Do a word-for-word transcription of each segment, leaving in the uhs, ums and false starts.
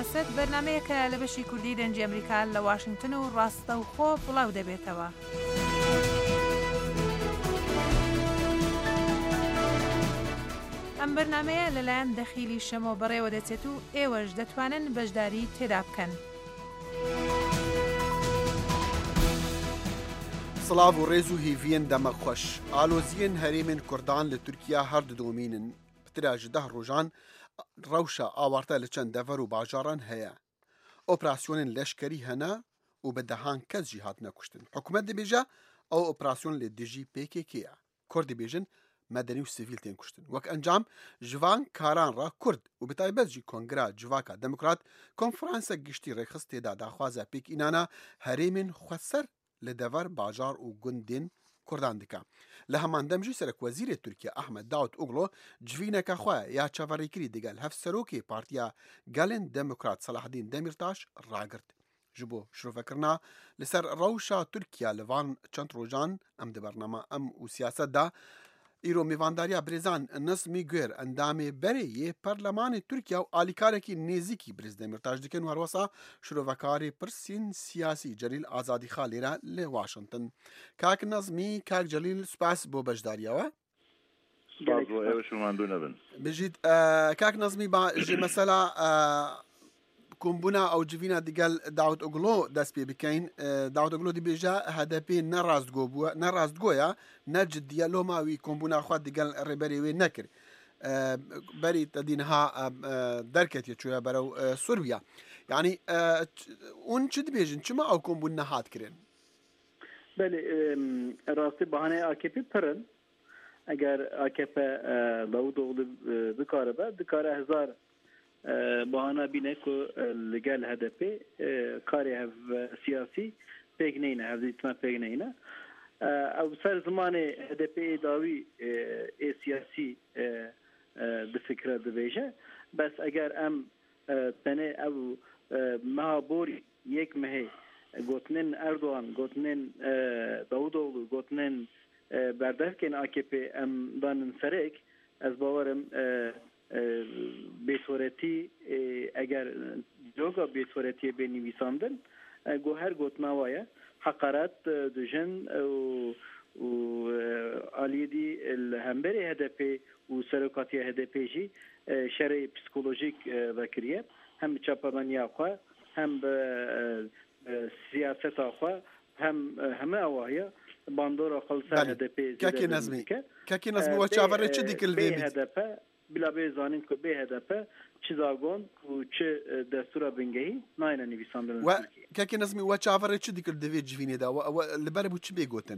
سیاست بەرنامەیەکە لە بەشی کوردی دەنجی ئەمریکا لە واشنگتن و ڕاستەوخۆ بڵاو دەبێتەوە. ئەم بەرنامەیە لەلایەن دەخیلی شەمۆ بەڕێوە دەچێت و ئێوەش دەتوانن بەشداری تێدا بکەن. سڵاو و ڕێز و هیڤیان دەمە خۆش. ئالۆزیên هەرێمên کوردان لە تورکیا هەردەدۆمینن. پترا ji deh rojan rewşa awarte li çend dever û bajaran heye. Operasyonên leşkerî hene û bi dehan kes jî hatine kuştin. Hikûmet dibêje ew operasyon lê dijî P K K ye. Kurd dibêjin medenî û sivîl tên kuştin. Wek encam ji van karan re Kurd û bi taybet jî Kongreya Civaka Demokrat konferansek giştî rêxist têda daxwaza pêkînana herêmên xweser li dever bajar û gundên Kurdan dike. Li heman dem jî Serokwezîrê Tirkiye Ahmed Davutoglu civîneka xwe ya çaverêkirî digel hevserokê Partiya Gelên Demokrat Selahdîn Demirtaş ragirt. Ji bo şîrovekirina li ser rewşa Tirkiya li van çend rojan em di bername em û siyaset da îro mêvandariya Birêzan Nizmî Guêr endamê berê yê Perlemanê Tirkiya û alîkarekî nêzîkî Birêz Demirtaş dikin û herwesa şîrovekarê pirsîn siyasî Celîl Azadîxan lêre li Washington. Kak Nizmî, Kak Celîl, spas bo beşdariya we. Spas bo ew şûmandû nebin. Bijît Kak Nizmî ba ji mesela kombûna ew civîna digel Davutoglu dest pê bikein. Davutoglu dibêje H D P ne rastgo bûye, ne rastgoya, ne ciddiye loma wî kombûna xwe digel rêberê wê nekir. Berî te dîniha derketiye çûye berew Sûriya. Yani hûn çi dibêjin? Çima ew kombûn nehat kirin? Belê rastî bahaneyê A K P pirin. Eger A K P Davutoglu bikare dikare hezar bahana bine ku li gel H D P karê hev siyasî pêk neyne, hevdîtme pêk neyne. Ew ser zimanê H D P'yê dawî ê siyasî di fikre dibêje. Bes eger em tenê ew meha borî yek mehê gotinên Erdogan, gotinên Davutoglu, gotinên berdevkên A K P em danin serek, ez bawerim bêsoretî eger joga bêsoretiyê bê nivîsandin got her gotina wa ye heqaret dijin û aliyê dî li hemberê H D P û serokatiya H D P jî şerê psikolojik vekiriye hem bi çapemeniya xwe hem bi siyaseta xwe hem heme awaye bandora xelsa H D P Kekê Nizmî Kekê Nizmî we çaverê çi dikil vê H D P bila bê zanîn ku bê H D P çi zagon û çi destûra bingehî nayne nivîsandin. We Kekê Nizmî we çaverê çi dikil divê civînê de li ber bû çi bê gotin?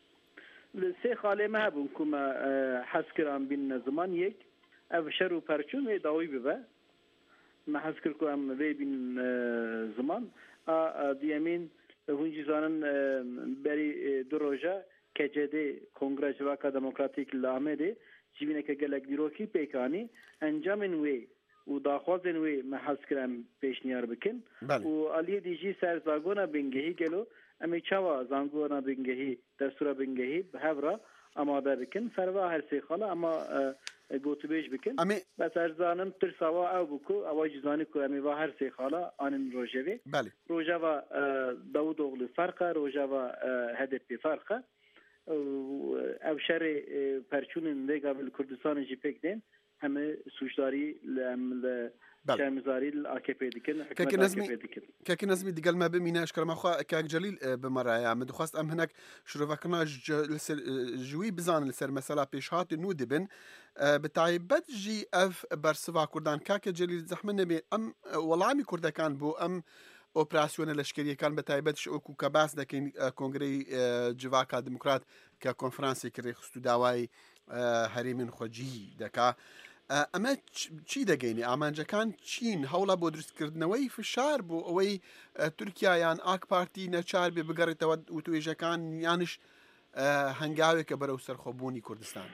Sê xalê me hebûn ku me hez kiran bînin ziman yek ev şer û perçûn wê dawî bibe. Me hez kir ku em vê bînin ziman a diyemîn hûn jî zanin berî du roja K C D Kongreya Civaka Demokratîk li Amedê civîneke gelek dîrokî pêkanî encamên wê û daxwazên wê me hez kir em pêşniyar bikin û aliyê dî jî ser zagona bingehî gelo em ê çawa zagona bingehî destûra bingehî bi hev re amade bikin serva her sê xala ama gotûbêj bikin bes ez zanim tirsa wa ew bû ku ewa jî zanî ku em ê va her sê xala anên rojevê rojava Davutoglu ferqe rojava H D P ferqe ev şerê perçûnên vêga li Kurdistanê jî pêk tên heme suçdarî em li şermizarî li A K P dikin hikûmeta A K P dikin. Kekê Nizmî digel me bimîne eşkerema xwe Kak Celîl bimeraya min dixwast em hinek şîrovekirina ji wî bizanin li ser mesela pêşhatê nû dibin bi taybet jî ev bersiva Kurdan. Kak Celîl zehmin nebê em welamî kurdekan bû em operasyona leşkerîyekan bi taybet ji ku ke bas dekin Kongreyê Civaka Demokrat ke konferansê kirê xist û dawayê herêmên xwe cî deka. Em çî digeyîne amancekan Çîn hewla bo durustkirtineweyî fişar bo ewey Tirkiya yan AK Partî neçar bê bigerîtewe witwêjekan yaniş hengaveke berew serxwebûnî Kurdistan.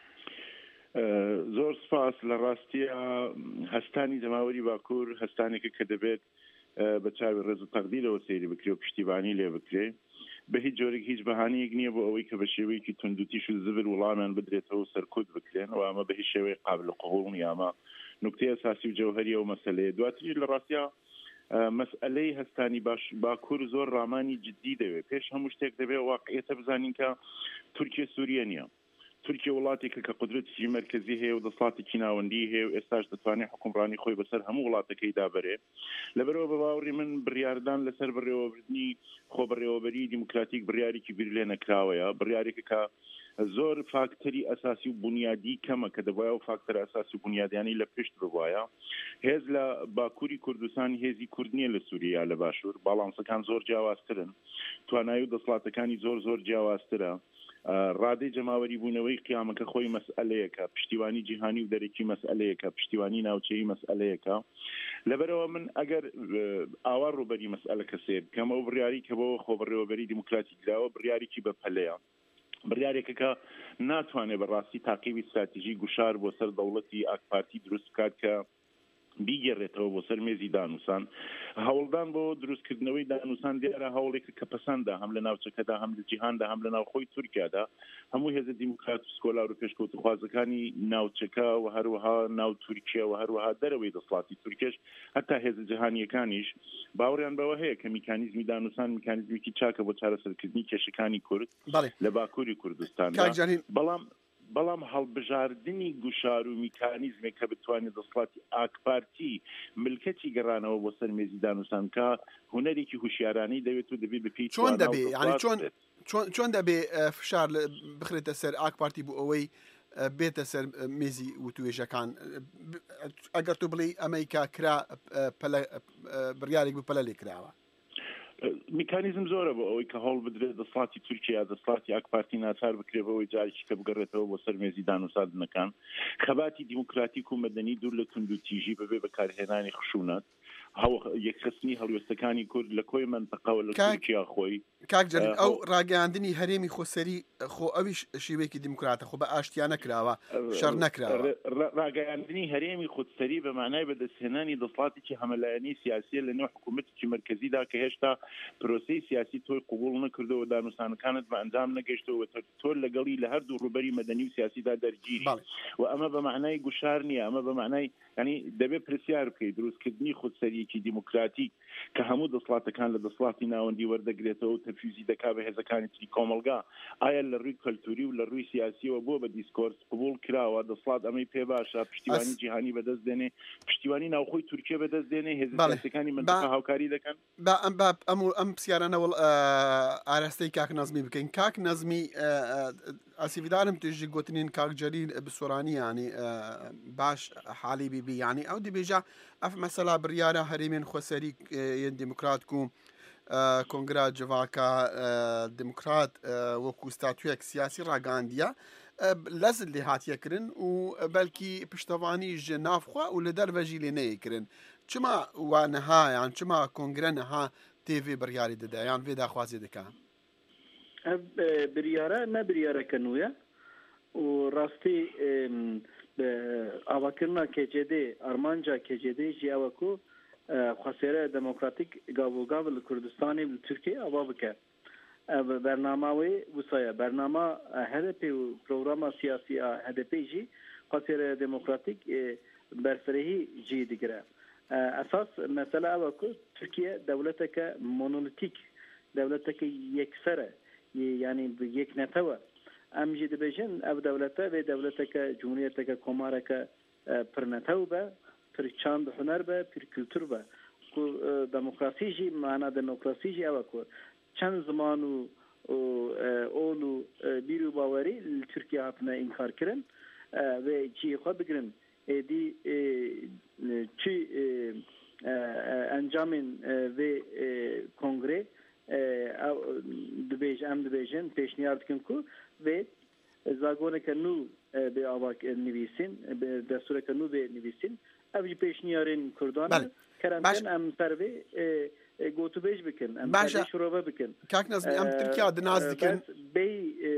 Zor spas li rastiya hestanî Demawerî Bakur hestanekê ke dibêt bi çavê rêz û teqdîrê sêrî bikirê û piştîvanî lê bikirê bi hiç corek hiç behaneyek niye bu ewî ke bi şêweyekî tundûtî û zivir welamên bidrêtەوە û serkût bikirin û ama bi hiç şêweyê qabil qebûl ya ama نکتەی ئەساسی و جەوهەری ئەو مەسەلەیە. دواتری لە ڕاستیا مەسئلەی هەستانی باش باکوور زۆر ڕامانی جددی دەوێت. پێش هەموو شتێک دەبێت واقعیەتە بزانین کە تورکیا سووریە نییە. تورکیا وڵاتێکە کە قدرەتی مرکزی هەیە و دەسڵاتێکی ناوەندی هەیە و ئێستاش دەتوانێت حکومڕانی خۆی بەسەر هەموو وڵاتەکەی دابەرێ. لەبەرەوە بە باوەڕی من بڕیاردان لەسەر بڕێوەبردنی خۆبڕێوەبەری دیموکراتیک بڕیارێکی بیر لێ نەکراوەیە، بڕیارێکە کە زۆر فاکتەری ئەساسی و بنیادی کەمە کە دەبایە و فاکتەر ئەساسی و بنیادیانی لە پشت ببوایە. هێز لە باکووری کوردستان هێزی کورد نییە لە سووریا لە باشوور، باڵانسەکان زۆر جیاوازترن، توانایی و دەسڵاتەکانی زۆر زۆر جیاوازترە. ڕادەی جەماوەری بوونەوەی قیامەکە خۆی مەسئلەیەکە، پشتیوانی جیهانی و دەرەکی مەسئلەیەکە، پشتیوانی ناوچەیی مەسئلەیەکە. لەبەرەوە من ئەگەر ئاوا ڕوبەری مەسئلەکە سێ بکەم ئەو بڕیاری کە بۆ خۆبڕێوەبەری دیموکراتیک دراوە بڕیارێکی بەپەلەیە، بڕیارێکە کە ناتوانێت بەڕاستی تاقیبی استراتیژی گوشار بۆ سەر دەوڵەتی ئاکپارتی دروست بکات کە بیگەڕێتەوە بۆ سەر مێزی دانووسان. هەوڵدان بۆ دروستکردنەوەی دانووسان دیارە هەوڵێکە کە پەسەندە هەم لە ناوچەکەدا هەم لە جیهاندا هەم لە ناوخۆی تورکیادا هەموو هێزە دیموکرات و سکۆلار و پێشکەوتوخوازەکانی ناوچەکە و هەروەها ناو تورکیا و هەروەها دەرەوەی دەسڵاتی تورکیش هەتا هێزە جیهانیەکانیش باوەڕیان بەوە هەیە کە میکانیزمی دانووسان میکانیزمێکی چاکە بۆ چارەسەرکردنی کێشەکانی کورد لە باکووری کوردستاندا. بەڵام بەڵام هەڵبژاردننی گوشار و میکانیزمێک کە بتوانێت دەسڵاتی ئاکپارتی ملکەتی گەڕانەوە بۆ سەر مێزی دانووسان کە هوەرێکی هوشیارانی دەوێت و دەبێت بپی چۆن دەبێ ینی چۆن دەبێ فشار بخرێتە سەر ئاکپارتی بۆ ئەوەی بێتە سەر مێزی وتوێژەکان. ئەگەر تو بڵێ ئەمریکا کرا بڕیارێک بپەلە لێ کراوە. میکانیزم زۆرە بۆ ئەوەی کە هەڵ بدرێت دەسڵاتی تورکیا دەسڵاتی ئاکپارتی ناچار بکرێتەوەی جارێکی کە بگەڕێتەوە بۆ سەر مێزی دانووساندنەکان. خەباتی دیموکراتیک و مەدەنی دوور لە تونند و تیژی بەبێ بەکارهێنانی خشونەت یەکخستنی هەڵوێستەکانی کورد لە کۆی منتەقەوە لە تورکیا خۆی. کاک جەلیل ئەو ڕاگەیاندنی هەرێمی خۆسەری خۆ ئەویش شێوەیەکی دیموکراتە خۆ بە ئاشتیان نەکراوە شەڕ نەکراوە. ڕاگەیاندنی هەرێمی خودسەری بە معنای بەدەستهێنانی دەسڵاتێکی هەمەلایەنی سیاسیە لە نێو حکوومەتێکی مرکزیدا کە هێشتا پرۆسەی سیاسی تۆی قبول نەکردەوە دانووسانەکانت بە ئەنجام نەگەشتەوە تۆ لەگەڵی لە هەردوو ڕوبەری مەدەنی و سیاسیدا دەرگیری و ئەمە بە معنای گوشار نییە، ئەمە بە معنای ینی دەبێت پرسیار بکەیت دروستکردنی خودسەریەکی دیموکراتیک کە هەموو دەسڵاتەکان لە دەسڵاتی ناوەندی وەردەگرێتەوە و تەفویزی دەکا بە هێزەکانی تری کۆمەلگا. ئایا لە ڕووی کەلتوری و لە ڕووی سیاسیەوە بۆ بە دیسکۆرس قبول کراوە دەسڵات ئەمەی پێ باشە پشتیوانی جیهانی بەدەست دێنێ، پشتیوانی ناوخۆی تورکیا بەدەست دێنێ، هێزە سیاسیەکانی منتەقە هاوکاری دەکەن. با ئەم باب ئەم ئەم پرسیارانەوە ئاراستەی کاک نەزمی بکەین. کاک نەزمی ئاسیڤدارم توێژی گوتنین کاک جەلیل بسۆرانی ینی باش حالی بیبی ینی ئەو دەبێژە ئەف مەسەلا بڕیارە هەرێمێن خۆسەری یەن دیموکرات و کۆنگرا جڤاکە دیموکرات وەکو ستاتویەک سیاسی ڕاگەاندیە لەزل لێ هاتیەکردن و بەلکی پشتەوانی ژ نافخوا و لە دەرڤەژی لێ نەیەکردن. چما وانەها یان چما کۆنگرە نەها تێڤێ بڕیاری دەدا یان vê daxwazê dika؟ بریارە نە بریارەکە نوێە و ڕاستی ئاواکردنا کێجێدێ ئەرمانجا کێجێدەی ژی ئەوە کو خواسێرە دەموکراتیک گاڤۆگاڤ لە کوردستانی لە تورکیە ئەوا بکە. بەرناماوی وسایە بەرنامە هەدەپێ و پرۆگراما سیاسی هەدەپێ ژی خواسێرە دەموکراتیک بەرفرەهی جی دیگرە. ئەساس مەسەلە ئەوە کو تورکیە دەوڵەتێکە مۆنۆلیتیک دەوڵەتێکە یەکسەرە ینی یەک نەتەوە. ئەم ژی دەبێژن ئەو دەوڵەتە بێ دەوڵەتێکە جمهوریەتێکە کۆمارەکە پرنەتەو بە پرچاند هوەر بە پرکولتور بە دەموکراسیژی معنا دەموکراسیژی ئەوە کو چەند زمان و ئۆل و بیر و باوەری لە تورکیا هاتنە ئینکارکردن وێ جی خۆ بگرن دی چی ئەنجامین وێ کۆنگرێ دبێژ ئەم دبێژن پێشنیار بکەن کو وێ زاگۆنێکە نو بێ ئاوا نویسین دەستورێکە نو بێ نویسین ئەوی پێشنیارین کوردان کەرەمکەن ئەم سەروێ گۆتوبێژ بکەن ئەم شڕۆبە بکەن. کاک نەزمی ئەم تورکیا دناز دکەن بێ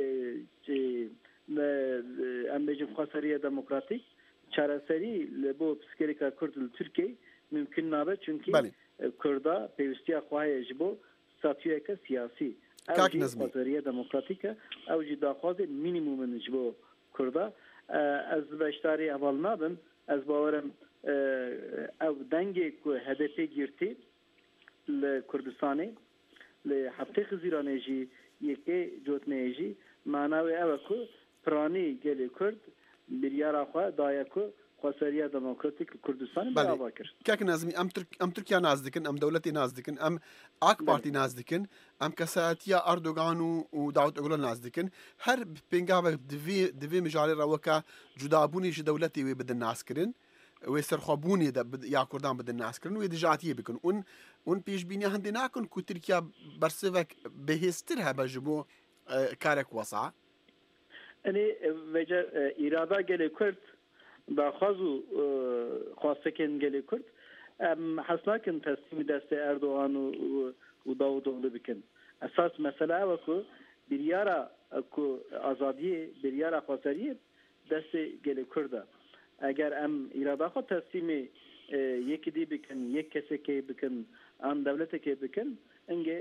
ئەم بێژن خواسەریە دەموکراتیک چارەسەری لە بۆ پسکێرێکا کورد لە تورکیە ممکن نابێت چونکی کوردا پێویستیە خواهەیە ji بۆ ستاتویەکە سیاسی خواسەریە دەموکراتیکە ئەو جی داخوازێ مینیمومن ji بۆ کوردا. ئەز بەشداری ئەڤاڵ نابم ئەز باوەرم او دنگی که هدف گرتی لکردستانی لحفته خزیرانه جی یکی جوتنه جی معناوی او که پرانی گلی کرد بریارا خواه دایا که خواستریا دموکراتیک کردستان برابر کرد. کاک نازمی ام ترک ام ترکیا ناز دکن ام دولتی ناز دکن ام آک پارتی ناز دکن ام کساتیا اردوغان و داوود اوغلو ناز دکن هر پنگاو دوی دوی مجال روکا جدابونی ش دولتی وی بدن ناز کرن و سرخوابونی دا یا کردان بدن ناز کرن و دجاتی بکن اون اون پیش بینی هندی ناکن کو ترکیا برسوک بهستر هبا جبو کارک وسع. انی وجه اراده گلی کرد با خازو خواسته کن گلی کرد حسنا کن تسلیم دست اردوغان و داود اوغلو بکن اساس مسئله و که بریارا که آزادی بریارا خواستری دست گلی کرده اگر ام اراده خود تسلیم یکی دی بکن یک کسی که بکن ام دولت که بکن انگه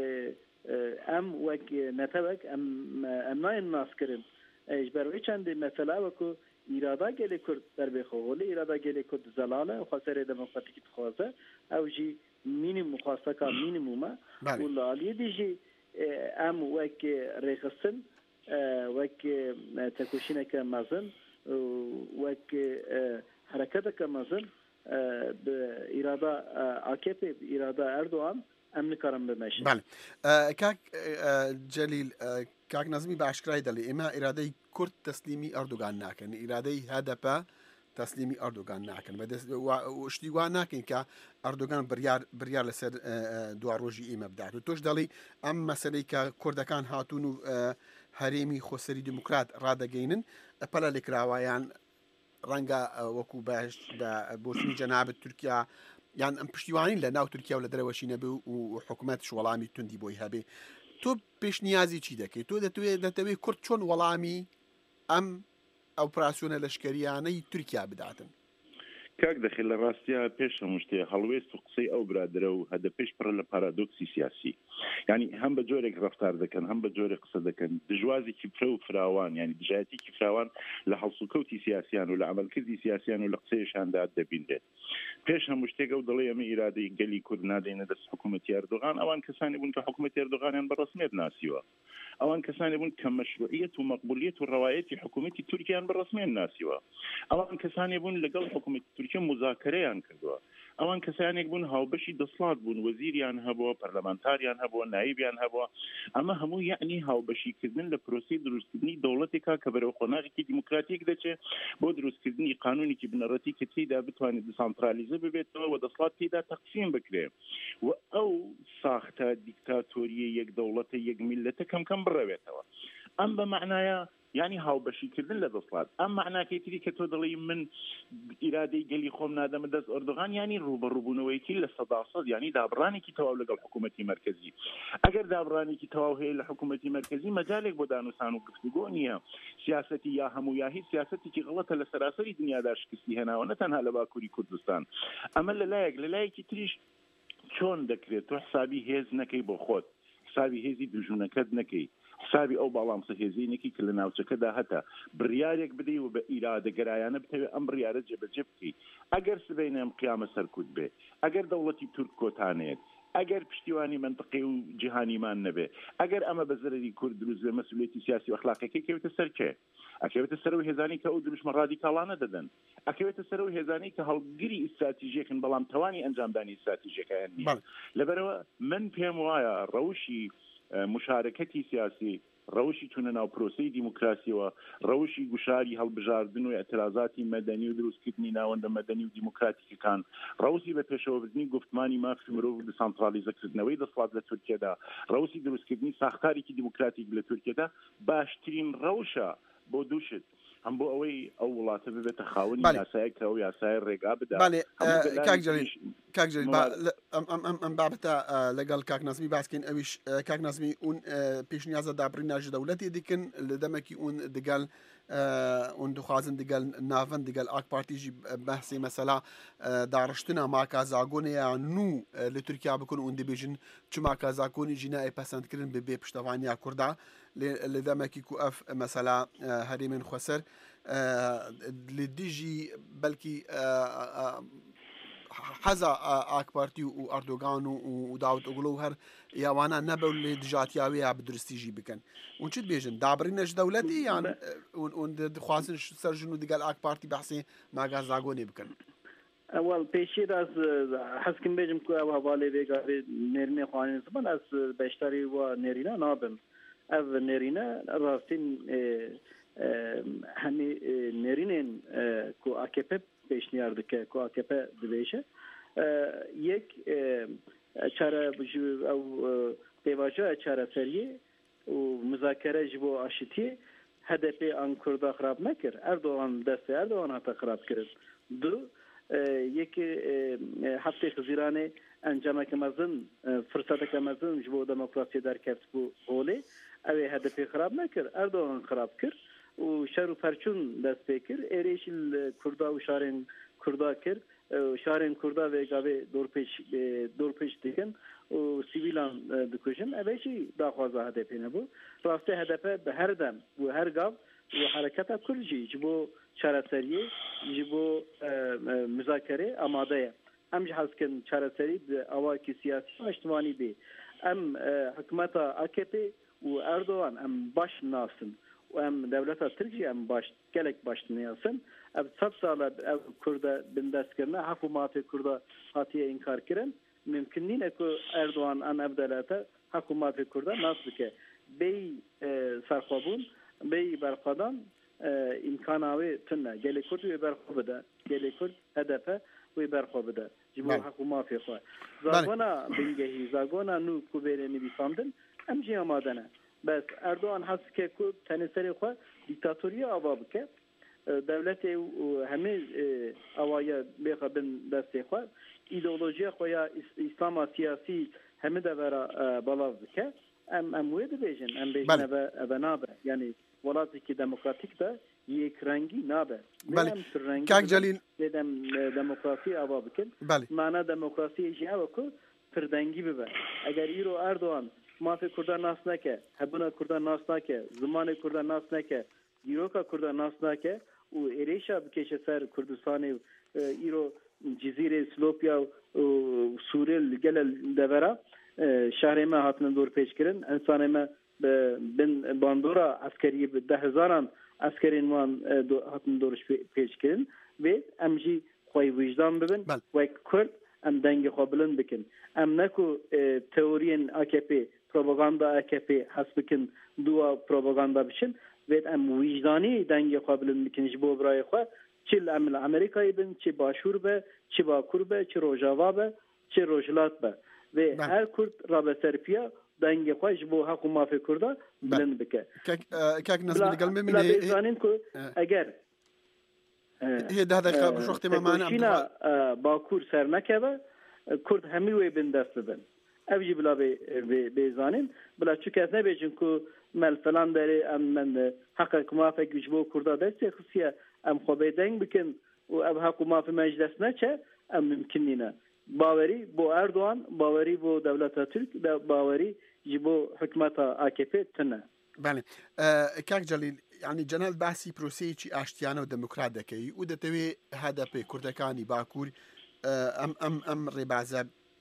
ام وک نتوک ام ام ناین ناس کرن اجبروی چند مسئله و که اراده گلی کرد در بخوله اراده گلی کرد زلاله و خاطر دموکراتیک تخوازه او جی مینیموم خواسته که مینیمومه و لالیه دیجی ام وک ریخستن وک تکوشینه که مزن وک حرکت که مزن به اراده آکیپی به اراده اردوغان ام نکارم بمشه. بله. کاک جلیل کاک نظمی باشکرای دلی اما اراده کرد تسلیمی اردوغان ناکن اراده هدف تسلیمی اردوغان ناکن بدس و اشتیوان ناکن که اردوغان بریار بریار لسر دوار روزی ایمه بدات و توش دلی ام مسئله که کردکان هاتون و هریمی خوسری دموکرات رادگینن پلا لکراوایان رنگا وکو باش بوسنی جناب ترکیا يعني ام پشتیوانین لناو ترکیه ولا دروشی نبی و حکومتش ولامی تندی بوی هبی تو پیش نیازی چی دکی تو دتوی دتوی کرد چون ولامی ام اپراسیون لشکریانه ترکیه بداتن کاک دخل راستیا پیش همشته هلویست و قصی او برادره و هذا پیش پر لپارادوکسی سیاسی يعني هم بجورك رفتار دكن هم بجورك قصة دكن دجوازي كيفرو فراوان يعني دجاتي كيفراوان لحلصوكوتي سياسيان ولا عمل كذي سياسيان ولا قصيش عند دبين ده پیش هم مشتاق وضليه من إرادة قلي كردنا دينا دس حكومة أردوغان أوان كسان يبون كحكومة أردوغان يعني بالرسمية ناسيوا أوان كسان يبون كمشروعية ومقبولية والرواية حكومة تركيا يعني بالرسمية ناسيوا أوان كسان يبون لقل حكومة تركيا مذاكرة يعني كذوا أوان كسان يبون هاوبشي دصلات بون وزير يعني هبوا برلمانتار يعني هبوا نائب يعني هبوا أما همو يعني هاوبشي كذن لبروسي دروس كذني دولتك كبروا قناعي ديمقراطية كذا بودروس كذني قانوني كبنرتي كتيدا بتواني ديسانتراليزه ببيت ودصلات تيدا تقسيم بكره أو ساخته ديكتاتورية يك دولته يك ملته كم كم بربيتوا أم بمعناها يعني هاو بشي كذن لدصلات أم معناه كيتري كتودلي من إرادة قلي خوم نادم دز أردوغان يعني روبا روبونويتي للصداصد يعني دابراني كي تواو لقى الحكومة المركزي أجر دابراني كي تواو هي الحكومة المركزي مجالك بدانو سانو قفتقونيها سياستي يا همو ياهي سياستي كي غلطة لسراسري دنيا داش كسي هنا ونتنها لباكوري كردستان أما للايك للايك كتريش چون دەکرێت تۆ حسابی هێز نەکەی بۆ خۆت حسابی هێزی دوژونەکەت نەکەی حسابی ئەو باڵامسە هێزینێکی کە لە ناوچەکەدا هەتا بڕیارێک بدەی و بە ئیرادەگەرایانە بتەوێت ئەم بڕیارە جێبەجێ بکەی ئەگەر سبەینە ئەم قیامە سەرکوت بێ ئەگەر دەوڵەتی تورک کۆتانێت ئەگەر پشتیوانی منطقی و جیهانیمان نەبێ ئەگەر ئەمە بە زەرری کورد دروست بێ مەسئولێتی سیاسی و ئەخلاقیەکەی کەوێتە سەر کێ ئەکەوێتە سەرەوەی هێزانی کە ئەو دروشمە ڕادیکاڵانە دەدەن ئەکەوێتە سەرەوەی هێزانی کە هەڵگری ئیستراتیژیەکن بەڵام توانی ئەنجامدانی ئیستراتیژیەکەیان نییە لەبەرەوە من پێم وایە ڕەوشی مشارەکەتی سیاسی ڕەوشی چونە ناو پرۆسەی دیموکراسیەوە ڕەوشی گوشاری هەڵبژاردن و ئەترازاتی مەدەنی و دروستکردنی ناوەندە مەدەنی و دیموکراتیکەکان ڕەوسی بە پێشەوەبردننی گفتمانی مافی مرۆڤ و دسانترالیزەکردنەوەی دەسڵات لە تورکیادا ڕەوسی دروستکردنی ساختارێکی دیموکراتیک لە تورکیادا باشترین ڕەوشە بۆ دووشت هم بۆ ئەوەی ئەو وڵاتە ببێتە خاوەنی یاسایەکە و یاسای ڕێگا بدا کاک جەلیل کاک جەلیل ئەم بابەتە لەگەڵ کاک نازمی باسکەین ئەویش کاک نازمی اون پێشنیازە دابڕیناژی دەوڵەتی دیکن لە دەمەکی اون دەگەڵ اون دخوازن دەگەڵ ناڤەن دەگەڵ ئاک پارتیژی بەحسی مەسەلا داڕشتنە ماکازاگۆنەیە نو لە تورکیا بکن اون دەبێژن چ ماکازاگۆنی ژینای پەسەندکردن بێ پشتەوانیا کووردا لدەمێکی و ئەف مەسەلا هەرێمێن خوەسەر لە دژی بەلکی حەزا ئاکپارتی و ئەردۆگان و داوت ئۆگڵۆ و هەر یاوانە نەبە لێ دژاتیاوی یا بدرستیژی بکەن اون چیت بێژن دابڕینەش دەولەتی یان دخوازن سەرژن و دیگەل ئاکپارتی بەحسێ ماگا زاگۆنێ بکەن اول پیشی از حسکم بیجم که او حواله ویگاری نرمی خوانین زمان از بیشتری و نرینا نابم او نرینا راستین همی نرینین که آکپ پیشنیارده که که آکپ دبیشه یک چاره او پیواجه چاره سریه و مذاکره جبو آشتیه هدف آن کرده خراب نکر اردوغان دست اردوغان حتی خراب کرد دو یک هفته خزیرانه انجام کمازن فرصت کمازن جبو دموکراسی در کفت بو اوله اوی هدف خراب نکر اردوغان خراب کر و شر و پرچون دست بکر ایریش کردا و شارن کردا کر شارن کردا و گاوه دور پیش دور پیش دیگن و سیویلان دکوشن اویشی داخوازه هدف نبو راسته هدف به هر دم و هر گاو و حرکت کلجی جبو چارەسەریە ji bo müzakere amadeye em ji hezkin çareserî bi awakî siyasî eştimanî bê em hikûmeta A K P û Erdogan em baş nasin û em dewleta Tirkiye em baş gelek baş nasin ev sed sala ev Kurda bin destskirine hekûmatê Kurda hatiye inkar kirin mümkün nîne ku Erdogan em ev devlete hekûmatê Kurda nas bike bey serxwebûn bey berxwedan امکاناوی تنه گلی کرد و برخو بده گلی کرد هدفه و برخو بده جبو حکومت فیخواه زاگونا بینگهی زاگونا نو کوبیره نویساندن امجی آمادنه بس اردوغان حس که کو تنسری خواه دیکتاتوری آوا بکه دولت همه آوایا بیخوا بین دستی خواه ایدئولوژی خواه یا اسلام سیاسی همه دورا بالاو بکه ام اموید بیجن ام بیجن ابا نابه یعنی ولاتی که دموکراتیک ده یک رنگی نابه بله کاک جلیل دیدم دموکراسی آوا بکن معنی دموکراسی ایجی آوا که پردنگی ببه اگر ایرو اردوان مافی کردن ناس نکه هبونا کردن ناس نکه زمان کردن ناس نکه ایروکا کردن ناس نکه و ایریشا بکشه سر کردستان ایرو جزیره سلوپیا و سوریه لگل دورا شهر ما هاتن دور پیش کرن انسان ما بن باندورا عسکری به ده هزاران عسکرین وان هاتن دورش پیش کرن و امجی خوی وجدان ببن و کرد ام دنگ خوابلن بکن ام نکو تئورین A K P propaganda A K P حسبکن دوا propaganda بشن و ام وجدانی دنگ خوابلن بکن جبو برای خو چه ام امریکایی بن چه باشور به چه باکور به چه روجاوا به چه روجلات به و هر کرد رابطه سرپیا دنگ خوش بو حق مافی کرده بلند بکه کاک نزل قلبي من بلا کو اگر هي ده دقيقه بش وقت ما معنا باکور سر نکبه کرد همی وی بن دست بن اوجی بلا به زانین بلا چکه نه بجن کو مل فلان داره ام من حق مافی گجبو کرده دست خصیه ام خو به دنگ بکن و اب حق مافی مجلس نچه ام ممکنینه باوری بو اردوان باوری بو دولت ترک باوری جبو حکمت A K P تنه بله کاک جلیل يعني جنال بحثی پروسیی آشتیانه و دموکرات دکی و دتوی هدف کردکانی باکور ام ام ام ربازه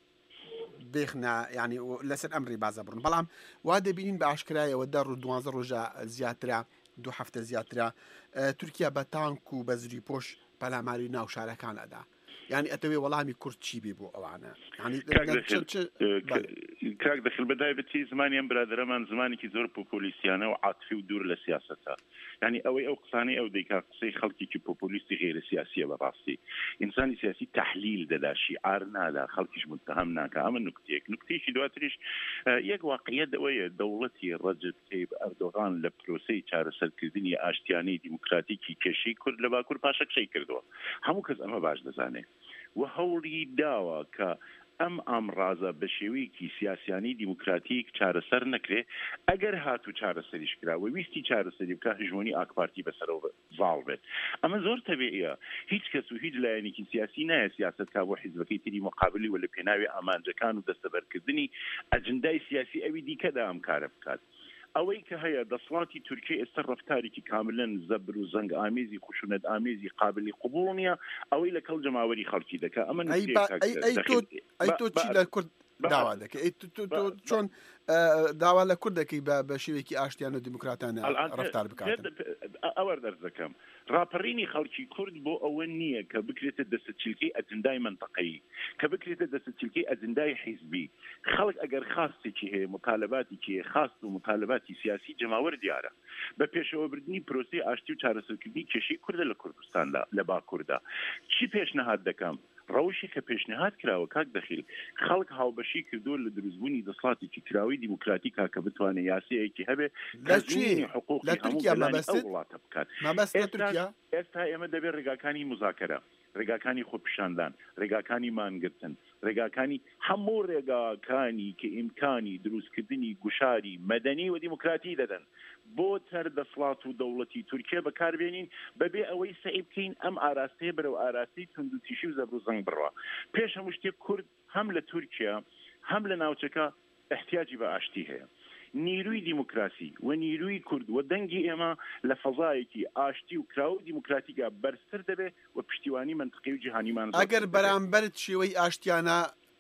بيخنا يعني لسن امري بازبرن بلام وهذا بينين باشكرايا ودار دوانزه رجا زياترا دو هفته زياترا اه تركيا بتانكو بزري بوش بلا ماري ناو شاركان ادا يعني اتوي والله كرت شي بيبو اوانا يعني كاك دخل بدايه بتي زماني ام برادر من زماني كي زور بوبوليسيانه وعاطفي ودور لسياستها يعني اوي او قصاني او ديكا قصي خلقي كي بوبوليستي غير سياسيه براسي انسان سياسي تحليل دلاشي عارنا لا خلقيش متهمنا كامل نكتيك نكتيش دواتريش يك واقعيه دويه دولتي رجب طيب اردوغان لبروسي چار سركردني اشتياني ديمقراطيكي كشي كل لباكور باشك شي كردو همو كز اما باش دزانه وهولي داوا ك ام امراضه بشويكي سياسياني ديمقراطيك چارەسەر نکرێ ئەگەر هاتو چارەسەریش کرا و ویستی چارەسەری بکە هژمونی ئاکپارتی بەسەرەوە ڤاڵ بێت ئەمە زۆر تەبیعیە هیچ کەس و هیچ لایەنێکی سیاسی نایە سیاست کا بۆ حیزبەکەی تری مقابلی و لە پێناوی ئامانجەکان و دەستەبەرکردنی ئەجندای سیاسی ئەوی دیکەدا ئەم کارە بکات ئەوەی کە هەیە دەسڵاتی تورکیە ئێستا ڕفتارێکی کاملەن زەبر و زەنگ ئامێزی خشونەت ئامێزی قابلی قبوڵ نییە ئەوەی لە کەڵ جەماوەری خەڵکی دەکە ئەمە ئەی تۆ چی لە کورد داوا دەکەی چۆن داوا لە کورد دەکەی بە شێوەیەکی ئاشتیان و دیموکراتانە ڕفتار بکات ئەوە دەرز دەکەم ڕاپەڕینی خەڵکی کورد بۆ ئەوە نییە کە بکرێتە دەستەچیلکەی ئەجندای منتەقەیی کە بکرێتە دەستەچیلکەی ئەجندای حیزبی خەڵک ئەگەر خاستێکی هەیە مطالباتێکی هەیە خاست و مطالباتی سیاسی جەماوەر دیارە بە پێشەوەبردننی پرۆسی ئاشتی و چارەسەرکردنی کێشەی کوردە لە کوردستاندا لە باکووردا چی پێشنەهات دەکەم ڕەوشی کە پێشنەهات کراوە کاک دەخیل خەڵک هاوبەشی کردووە لە دروستبوونی دەسڵاتێکی کراوی دیموکراتیکا کە بتوانێت یاسەیەکی هەبێ لە تورکیا وڵاتە بکات تورکیا ئێستا ئێمە دەبێت ڕێگاکانی مذاکرە ڕێگاکانی خۆپیشاندان ڕێگاکانی مانگرتن ڕێگاکانی هەموو ڕێگاکانی کە ئیمکانی دروستکردنی گوشاری مەدەنی و دیموکراتی دەدەن بۆ تەر دەسڵات و دەوڵەتی تورکیا بەکاربێنین بەبێ ئەوەی سعی بکەین ئەم ئاراستەیە بەرەو ئاراستی تند و تیشی و زەبر و زەنگ بڕوا پێش هەموو شتێک کورد هەم لە تورکیا هەم لە ناوچەکە احتیاجی بە ئاشتی هەیە نیروی دیموکراسی و نیروی کورد و دەنگی ئێمە لە فەزایەکی ئاشتی و کراو دیموکراتیکا بەرزتر دەبێت و پشتیوانی منطقی و جیهانیمان ئەگەر بەرامبەرت شێوەی ئاشتیانە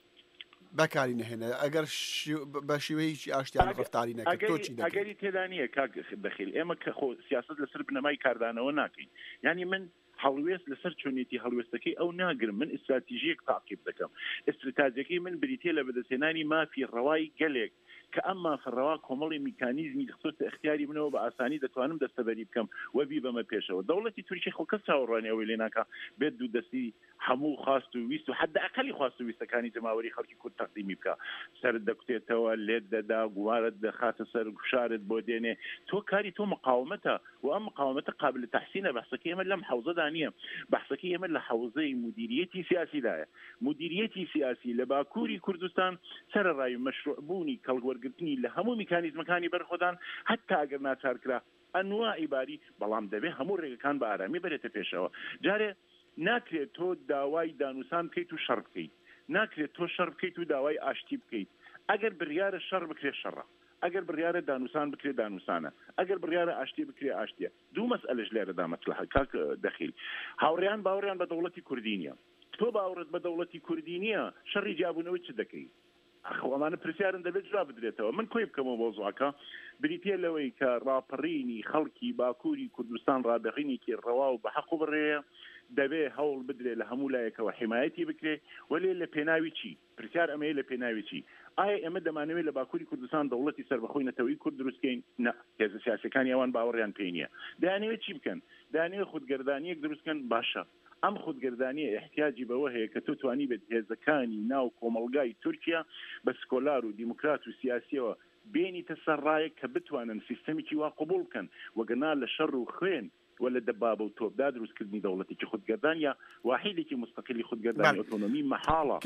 بەکاری نەهێنە ئەگەر بە شێوەیەکی ئاشتیان ڕفتاری نەکرد ئەگەری تێدا نییە کاک دەخیل ئێمە کە خۆ سیاست لەسەر بنەمای کاردانەوە ناکەین یعنی من هەڵوێست لەسەر چۆنێتی هەڵوێستەکەی ئەو ناگرم من ئستراتیژیەک تاقیب دەکەم ئستراتیژیەکەی من بریتێ لە بەدەستێنانی مافی ڕەوای گەلێک کە ئەمما فڕەوا کۆمەڵی میکانیزمی خصوص اختیاری منەوە بە ئاسانی دەتوانم دەستەبەری بکەم وەبی بەمە پێشەوە دەوڵەتی تورکی خۆ کەس چاوەڕوانیەوەی لێ ناکە بێت دوو دەستی هەموو خواست و ویست و حد ئەقلی خواست و ویستەکانی جەماوەری خەڵکی کورد تەقدیمی بکە سەر دەکوتێتەوە لێت دەدا گوارت دەخاتە سەر گوشارت بۆ دێنێ تۆ کاری تۆ مقاومەتە و ئەم مقاومەتە قابل تەحسینە بەحسەکەی ئێمە لەم حەوزەدا نییە بەحسەکەی ئێمە لە حەوزەی مدیریەتی سیاسیدایە مدیریەتی سیاسی لە باکووری کوردستان سەرەڕای مەشروعبوونی کەڵوەرگرتنی لە هەموو میکانیزمەکانی بەرخۆدان حتا ئەگەر ناچارکرا ئەنواعی باری بەڵام دەبێ هەموو ڕێگەکان بە ئارامی بەرێتە پێشەوە جارێ ناکرێت تۆ داوای دانوسان بکەیت و شەڕ بکەیت ناکرێت تۆ شەڕ بکەیت و داوای ئاشتی بکەیت ئەگەر بڕیارە شەڕ بکرێ شەڕە ئەگەر بڕیارە دانوسان بکرێ دانوسانە ئەگەر بڕیارە ئاشتی بکرێ ئاشتیە دوو مەسئلەش لێرەدا مەطرحە کاک دەخیل هاوڕێیان باوەڕیان بە دەوڵەتی کوردی نییە تۆ باوەڕت بە دەوڵەتی کوردی نییە شەڕی جیابوونەوەی چ دەکەی ئەمانە پرسیارن دەبێت جواب بدرێتەوە من کۆی بکەمەوە مۆزوعەکە بریتێ لەوەی کە ڕاپەڕینی خەڵکی باکووری کوردستان ڕابەغینێکی ڕەوا و بە حەق و بڕێیە دەبێ هەوڵ بدرێ لە هەموو لایەکەوە حمایەتی بکرێ وەلێ لە پێناوی چی پرسیار ئەمەیە لە پێناوی چی ئایا ئێمە دەمانەوێت لە باکووری کوردستان دەوڵەتی سەربەخۆی نەتەوەی کورد دروستکەین نە هێزە سیاسەکانی ئەوان باوەڕیان پێی نییە دەیانەوێت چی بکەن دەیانەوێت خودگەردانیەک دروستکەن باشە ئەم خودگەردانیە احتیاجی بەوە هەیە کە تۆ توانی بێت هێزەکانی ناو کۆمەڵگای تورکیا بە سکۆلار و دیموکرات و سیاسیەوە بێنیتە سەرڕایەک کە بتوانن سیستەمێکی وا قبول بکەن وەگەنا لە شەڕ و خوێن ولا دبابة وتوبدا دروستکردنی دەوڵەتێکی خودگەردان یا واحدێکی مستقلی خودگەردانی ئۆتۆنۆمی مەحاڵە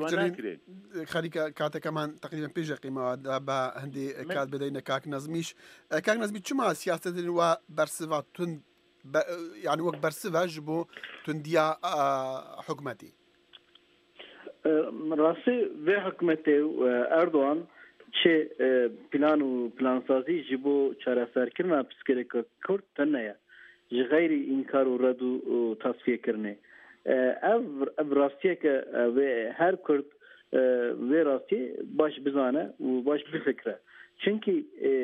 خەریکە کاتەکەمان تقریبا پێش دەقیمەوە بە هەندێ کات بدەینە کاک نەزمیش کاک نەزمی چما سیاسەتن وە بەرسڤ تون يعني وەک بەرسڤەش بۆ توندیا حکومەتی ڕاستی vê حکومەتê ئەردوان çê plan û plansazî ji bo çareserkirina pirsgirêka Kurd teneye ji xeyrî înkar û red û tasfiyekirine ev ev rastiyeke vê her Kurd vê rastî baş bizane û baş bifikre çünkü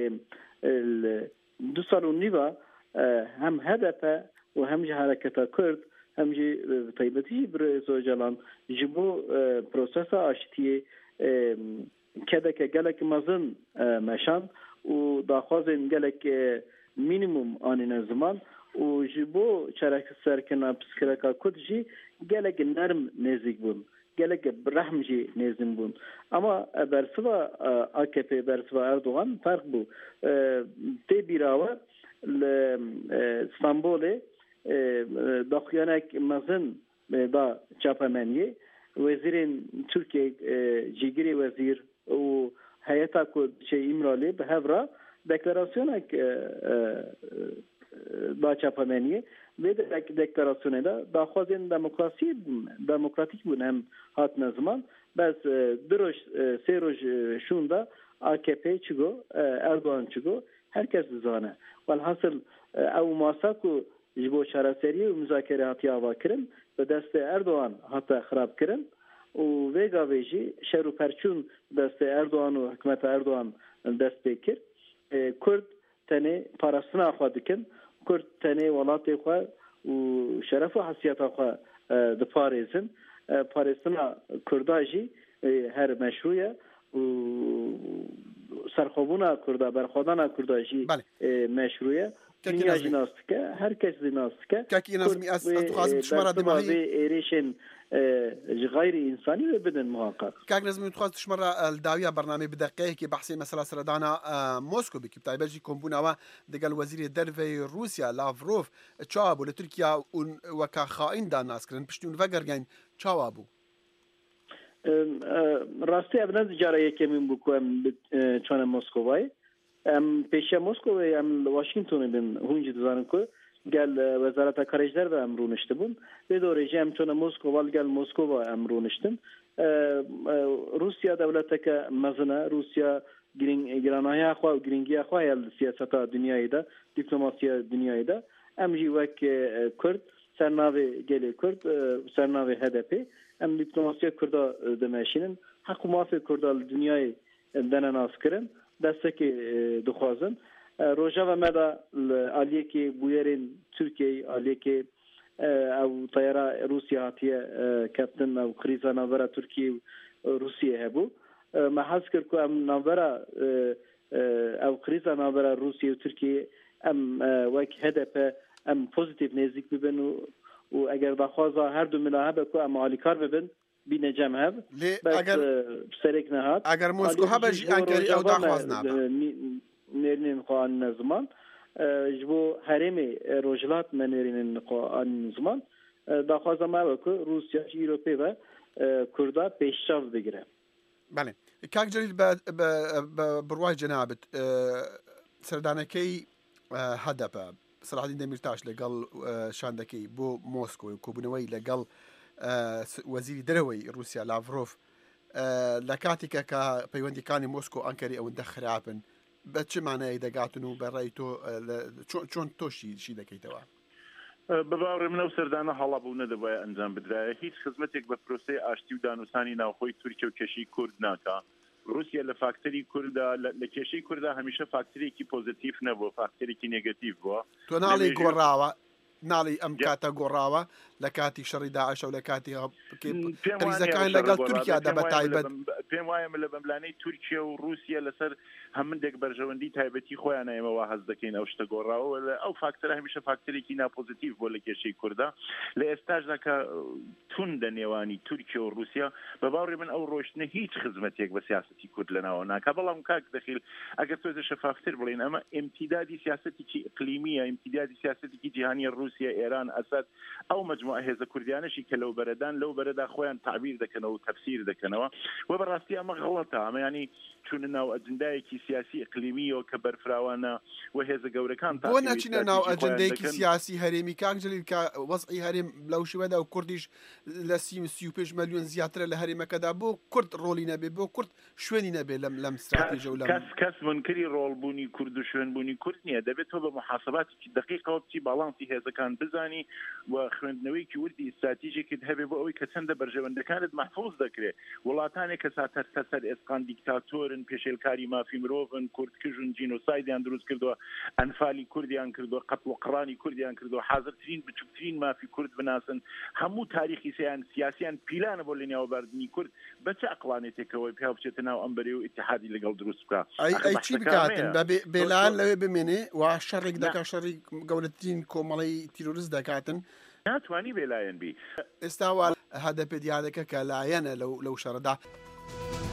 du sal û nîva hem H D P û hem ji Hereketa Kurd hem jî taybetî jî bir Öcalan ji bo prosesa aştiyê kedeke gelek mezin meşan û daxwazên gelek minimum anîne ziman û ji bo çareserkirina pirsgirêka Kurd jî gelek nerm nêzik bûn gelek rehm jî nêzin bûn ama bersiva A K P bersiva Erdogan ferq bû tê bîrawe li Stenbolê daxuyanek mezin da çapemeniyê wezîrên Türkiye cîgirê wezîr û heyeta ku şey İmralı bi hevra deklarasyonek da çapemeniyê vê deklarasyonê de daxwazên demokrasî demokratîk bûn hem hatine ziman bes di roj sê roj şûn de A K P çigo Erdogan çigo هر کس دزانه والحاصل او ماساکو جبو شارسری و مذاکرات یاوا کرن به دست اردوان حتی خراب کرن و ویگا ویجی شر و پرچون دست اردوان و حکمت اردوان دست بکر کرد تنه پارستنا خوا دکن کرد تنه ولات خوا و شرف و حسیت خوا دپاريزن پارستنا کرداجی هر مشروعه و سرخوبونا کردا برخوادانا کرداجی مشروعه دنیا جناستکه هر کس جناستکه كاكي نظمي أس أتخاصم تشمرة دماغي إيريشن غير إنساني وبدن محقق كاك نظمي تخاص تشمرة الداوية برنامج بدقيقة كي بحثي مسألة سردانا موسكو بكي بتاعي بلجي كومبونا دقال وزير الدرفي روسيا لافروف تشابو لتركيا وكا خائن دا ناس كرن بشتون فقر يعني تشابو راستی ابنا تجاره یکمی بکوام چون مسکوای ام پیش مسکو ام واشنگتن بین هونجی دزارن کو گل وزارت خارجه و امرو نشتبون به دوره ام چون مسکو وال گل مسکو و امرو نشتن روسیا دولت که مزنه روسیا گرین گرانای خو و گرینگی خو ال سیاست دنیایی ده دیپلماسی دنیایی ده ام جی وک کرد سرناوی گلی کرد سرناوی هدفی ام دیپلماسی کرد دمشینن حکومت کرد دنیای دنن اسکرن دستکی دخوازن روجا و مدا عالیه که بویرین ترکیه عالیه که او طیاره روسیه هاتیه کپتن او خریزا ناورا ترکیه روسیه هبو ما حس کرد که ام ناورا او خریزا ناورا روسیه و ترکیه ام وک هدف ام پوزیتیو نزدیک ببین و اگر دخوازا هر دو ملاحبه که ام عالیکار ببین بین جمع هب بس سرک نهاد اگر موسکو هبه جی انکاری او دخواز نابه نرنين قوانين زمان جبو هرمي روجلات من نرنين قوانين زمان داخوازا ما وكو روسيا ايروبي و كردا پیشاف بگیره. بله کاک جلیل بروای جنابت سردانکی هدف صلاح الدين دميرتاش لقال شاندكي بو موسكو كوبنوي لقال وزير دروي روسيا لافروف لكاتيكا كا بيوندي كاني موسكو انكري او ندخر عابن بچ معنی دقاتنو برای تو چون تو شی شی دکیتوا بباور منو سردانه حالا بو ندوای انجام بدرای هیچ خدمتك به پروسه آشتی و دانوسانی ناوخوی ترکیه و کشی کرد ناکا روسیا لفاکتری کرد لکشی کرد همیشه فاکتری کی پوزیتیو نبو فاکتری کی نگاتیو بو تو نالی گوراوا نالی ام کاتا گوراوا لکاتی شری داعش و لکاتی قریزه کان لقال ترکیا دبا تایبت پێم وایە لە بەملانەی تورکیا و رووسیا لەسەر هەمندێک بەرژەوەندی تایبەتی خۆیان ئێمەوە حەز دەکەین ئەو شتە گۆڕاوە ئەو فاکتەرە هەمیشە فاکتەرێکی ناپۆزیتیو بۆ لە کێشەی کووردا لە ئێستاشدا کە توندە نێوانی تورکیا و رووسیا بە باوڕێ من ئەو ڕۆشتنە هیچ خزمەتێک بە سیاسەتی کورد لەناوە ناکا بەڵام کاک دەخیل ئەگەر تۆ شەفافتر بڵێن ئەمە ئیمتیدادی سیاسەتێکی ئیقلیمیە ئیمتیدادی سیاسەتێکی جیهانی رووسیا ئێران ئەسەد ئەو مجموعە هێزە کوردیانەشی کە لەو بەرەدان لەو بەرەدا خۆیان تعبیر دەکەنەوە و تەفسیر دەکەنەوە و بەڕاستی ئەمە غەڵەتە ئەمە ینی چونە ناو ئەجندایەکی سیاسی ئیقلیمیەوە کە بەرفراوانە و هێزە گەورەکان بۆ نەچینە ناو ئەجندەیەکی سیاسی هەرێمی کاک جەلیل کە وەزعی هەرێم لەو شێوەدا و کوردیش لە سی و پێنج مەلیۆن زیاترە لە هەرێمەکەدا بۆ کورد ڕۆڵی نەبێ بۆ کورد شوێنی نەبێ لەم لەم استراتیژە و لەم کەس کەس منکری ڕۆڵبوونی کورد و شوێنبوونی کورد نییە دەبێت تۆ بە محاسباتی دقیقەوە بچی باڵانسی هێزەکان بزانی و خوێندنەوەیکی وردی استراتیژێکت هەبێ بۆ ئەوەی کە چەندە بەرژەوەندەکانت محفوظ دەکرێت وڵاتانێک کە ساتەر سەر ئێسقان دیکتاتۆرن پێشێلکاری مافی مرۆڤن کوردکژن جینۆسایدیان دروست کردووە ئەنفالی کوردیان کردووە قەتڵ و قڕانی کوردیان کردووە حازرترین بچووکترین مافی کورد بناسن هەموو تاریخی سیان سیاسیان پیلانە بۆ لە نێوەباردننی کورد بە چه عقلانێتێکەوەی پیا بچێتە ناو ئەمبەرێ و ئیتحادی لەگەڵ دروست بکە ئەی چی بکاتن بێلان لەوێ بمێنێ و شەڕێک دەکا شەڕی گەورەترین کۆمەڵی تیرۆریست دەکاتن ناتوانی بێلایەن بی ئێستا وا هەدەپێ دیارەکە کە لایەنە لەو لەو شەڕەدا